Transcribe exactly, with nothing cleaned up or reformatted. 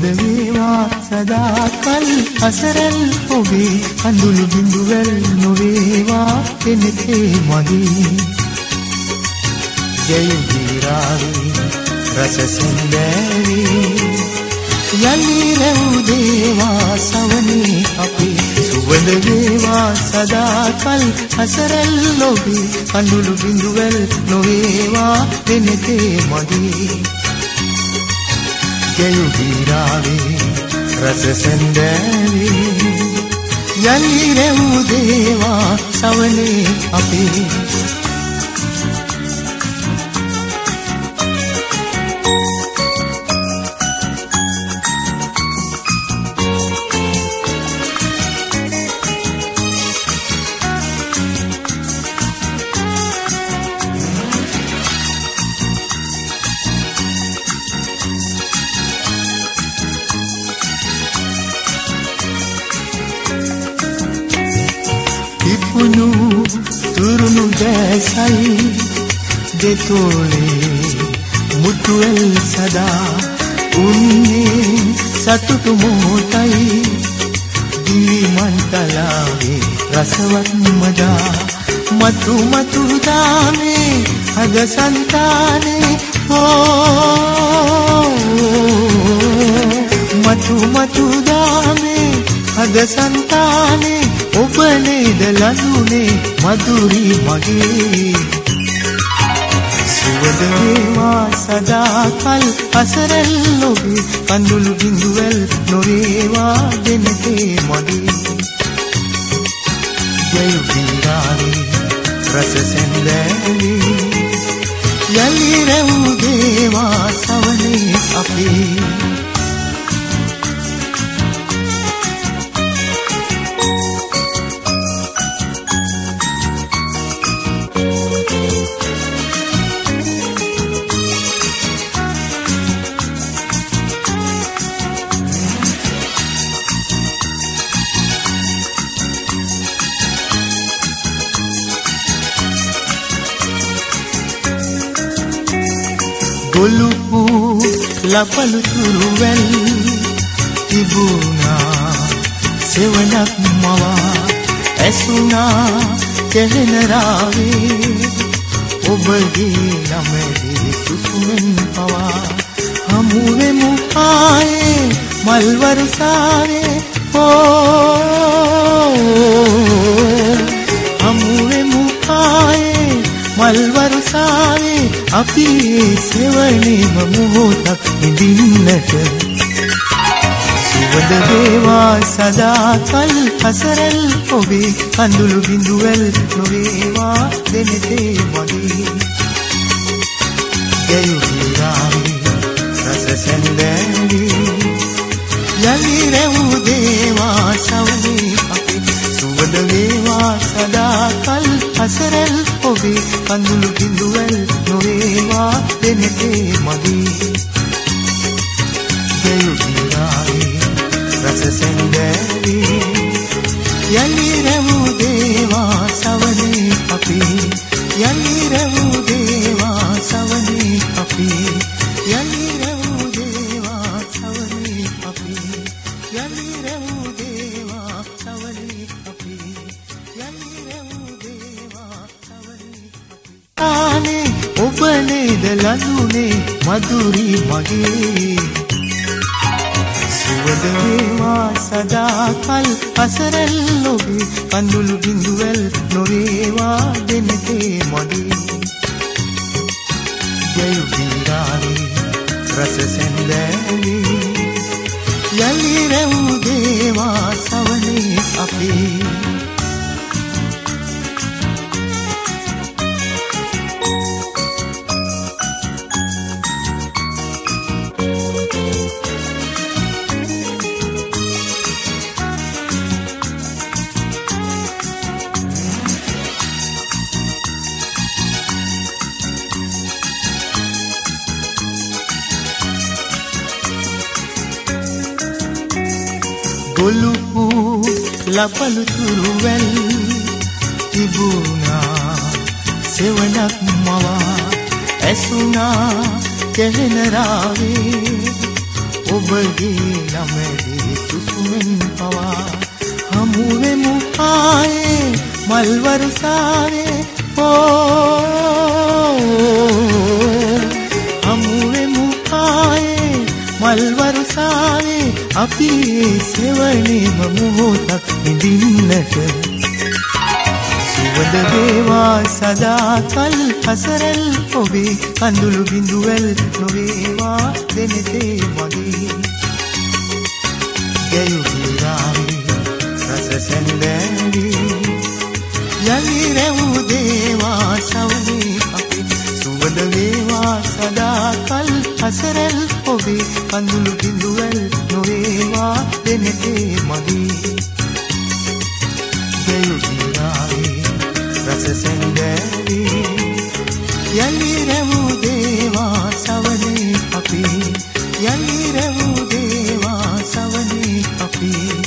සුවඳ වේවා සදාකල් අසරල් ඔබේ කඳුළු බිඳුවල් නොවේවා එනෙතේ මගේ ජය වීරාවේ රස සුන්දරී යලි රැව් දේවා සවනේ අපේ සුවඳ වේවා සදාකල් අසරල් ඔබේ කඳුළු බිඳුවල් නොවේවා එනෙතේ මගේ ජය වීරාවේ රස සුන්දරී යලි රැව් දේවා සවනේ අපේ පුනු තුරුණු දැසයි දෙතෝලේ මුතුවල් සදා උන්නේ සතුටු මොහොතයි දිවි මන්තලාවේ රසවත් මදා මතු මතු දානේ අග සංතානේ ඕ මතු මතු දානේ අග සංතානේ ඔබ නේද ලඳුනේ මధుරි මගේ සුවඳ වේවා සදාකල් අසරල් ඔබේ කඳුළු බිඳුවල් නොවේවා දෙනතේ මගේ ජය වීරාවේ රස සැන්දෑවේ යලි රැව් දේවා සවනේ අපේ ගොළුපු ලපලු තුරුවැල් තිබුණා සෙවණක් මවා ඇසුණා කෙහෙන රාවේ ඔබගේ ළමේ සුසුමෙන් පවා හමු වෙමු ආයේ මල් වර්ෂාවේ ඕ හමු වෙමු ආයේ මල් වර්ෂාවේ අපි සෙවණේම මොහොතක් විඳින්නට සුවඳ වේවා සදාකල් අසරල් ඔබේ කඳුළු බිඳුවල් නොවේවා දෙනෙතේ මගේ ජය වීරාවේ රස සැන්දෑවේ යලි රැව් දේවා සවනේ අපේ සුවඳ වේවා සදාකල් අසරල් ඔබේ කඳුළු බිඳුවල් නොවේවා දෙනෙතේ මගේ ජය වීරාවේ රස සැන්දෑවේ යලි රැව් දේවා සවනේ අපේ යලි රැව් දේවා සවනේ අපේ යලි රැව් දේවා සවනේ අපේ යලි රැව් දේවා සවනේ අපේ යලි රැව් දේවා සවනේ ආනේ ඔබ නේද ලඳුනේ මధుරි මගේ සුවඳ වේවා සදාකල් අසරල් ඔබේ කඳුළු බිඳුවල් නොවේවා දෙනෙතේ මගේ ජය වීරාවේ රස සැන්දෑවේ යලි රැව් දේවා සවනේ අපේ ගොළුපු ලපලු තුරුවැල් තිබුණා සෙවණක් මවා ඇසුණා කෙහෙන රාවේ ඔබගේ ළමගේ සුසුමෙන් පවා හමුවෙමු ආයේ මල් වර්ෂාවේ ඕ හමුවෙමු ආයේ මල් වර්ෂාවේ අපි සෙවණේම මොහොතක් විඳින්නට සුවඳ වේවා සදාකල් හසරල් ඔබේ කඳුළු බිඳුවල් නොවේවා දෙනෙතේ මගේ ගැයුගිරාවේ රස සැන්දෑවි යලි රැව් දේවා සවනේ අපේ සුවඳ වේවා සදාකල් හසරල් ඔබේ කඳුළු බිඳුවල් නොවේවා දෙනෙතේ මගේ ගැයුගිරාවේ රස සැන්දෑවි යලි රැව් දේවා සවනේ අපේ යලි රැව් දේවා සවනේ අපේ